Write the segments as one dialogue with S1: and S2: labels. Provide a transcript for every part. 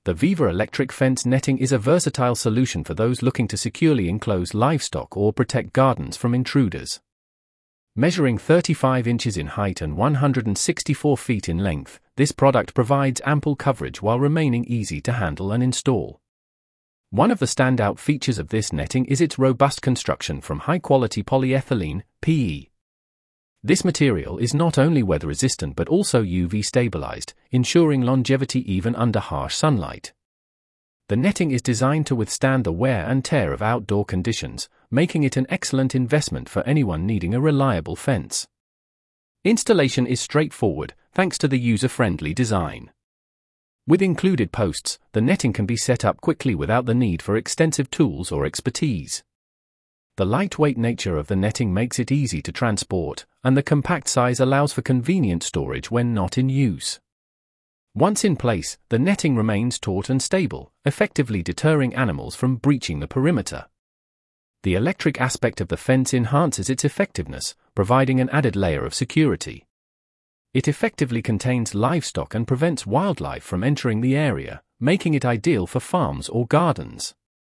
S1: The Viva electric fence netting is a versatile solution for those looking to securely enclose livestock or protect gardens from intruders. Measuring 35 inches in height and 164 feet in length, this product provides ample coverage while remaining easy to handle and install. One of the standout features of this netting is its robust construction from high-quality polyethylene, PE. This material is not only weather-resistant but also UV-stabilized, ensuring longevity even under harsh sunlight. The netting is designed to withstand the wear and tear of outdoor conditions, making it an excellent investment for anyone needing a reliable fence. Installation is straightforward, thanks to the user-friendly design. With included posts, the netting can be set up quickly without the need for extensive tools or expertise. The lightweight nature of the netting makes it easy to transport, and the compact size allows for convenient storage when not in use. Once in place, the netting remains taut and stable, effectively deterring animals from breaching the perimeter. The electric aspect of the fence enhances its effectiveness, providing an added layer of security. It effectively contains livestock and prevents wildlife from entering the area, making it ideal for farms or gardens.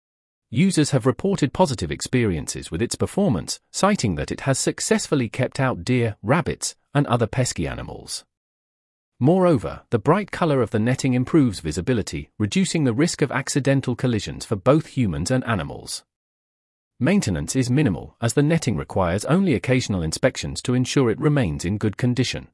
S1: Users have reported positive experiences with its performance, citing that it has successfully kept out deer, rabbits, and other pesky animals. Moreover, the bright color of the netting improves visibility, reducing the risk of accidental collisions for both humans and animals. Maintenance is minimal, as the netting requires only occasional inspections to ensure it remains in good condition.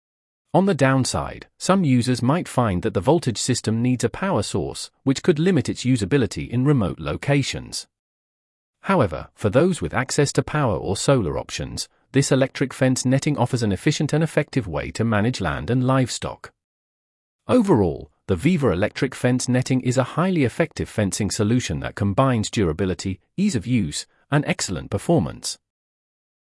S1: On the downside, some users might find that the voltage system needs a power source, which could limit its usability in remote locations. However, for those with access to power or solar options, this electric fence netting offers an efficient and effective way to manage land and livestock. Overall, the Viva electric fence netting is a highly effective fencing solution that combines durability, ease of use, and excellent performance.